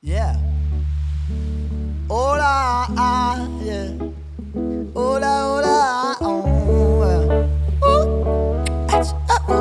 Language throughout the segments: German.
Yeah. Hola, yeah. Hola, hola, oh, yeah. Ach,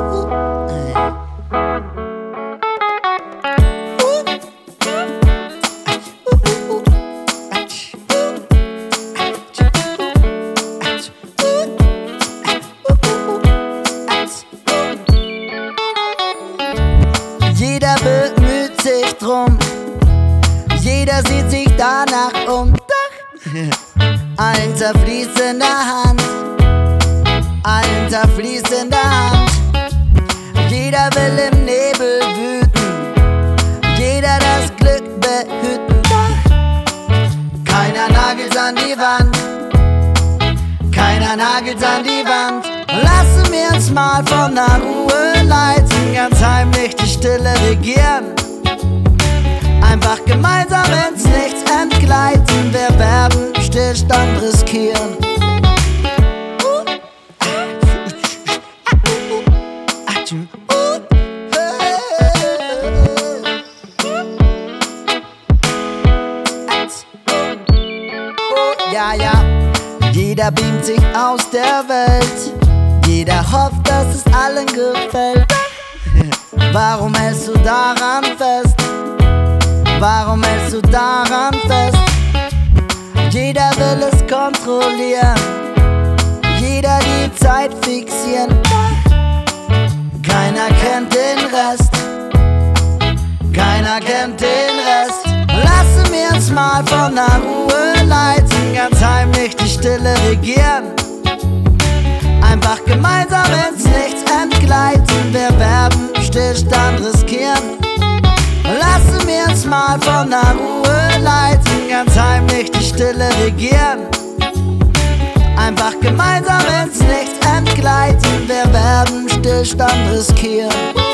Jeder bemüht sich drum, jeder sieht sich danach um. Allen zerfließender Hand, allen zerfließender Hand. Jeder will im Nebel wüten, jeder das Glück behüten. Keiner nagelt's an die Wand, keiner nagelt's an die Wand. Lassen wir uns mal von der Ruhe leiten, ganz heimlich die Stille regieren. Einfach gemeinsam ins Nichts entgleiten, wir werden Stillstand riskieren. Ja, ja, jeder beamt sich aus der Welt, jeder hofft, dass es allen gefällt. Warum hältst du daran fest? Warum hältst du daran fest? Jeder will es kontrollieren, jeder die Zeit fixieren. Keiner kennt den Rest, keiner kennt den Rest. Lassen wir uns mal von der Ruhe leiten, ganz heimlich die Stille regieren. Einfach gemeinsam ins Nichts entgleiten, wir werden Stillstand riskieren. Lassen wir uns mal von der Ruhe leiten, ganz heimlich die Stille regieren. Einfach gemeinsam ins Nichts entgleiten, wir werden Stillstand riskieren.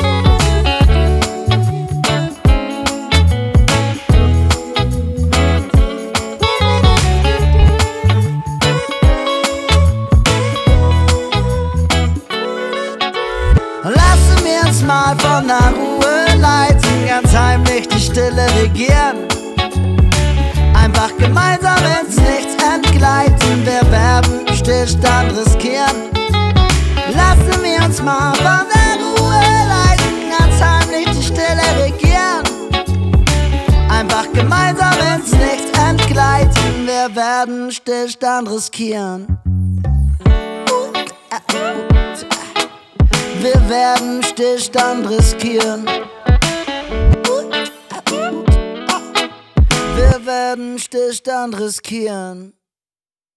Lassen wir uns mal von der Ruhe leiten, ganz heimlich die Stille regieren. Einfach gemeinsam ins Nichts entgleiten, wir werden Stillstand riskieren. Lassen wir uns mal von der Ruhe leiten, ganz heimlich die Stille regieren. Einfach gemeinsam ins Nichts entgleiten, wir werden Stillstand riskieren. Wir werden Stillstand riskieren. Wir werden Stillstand riskieren.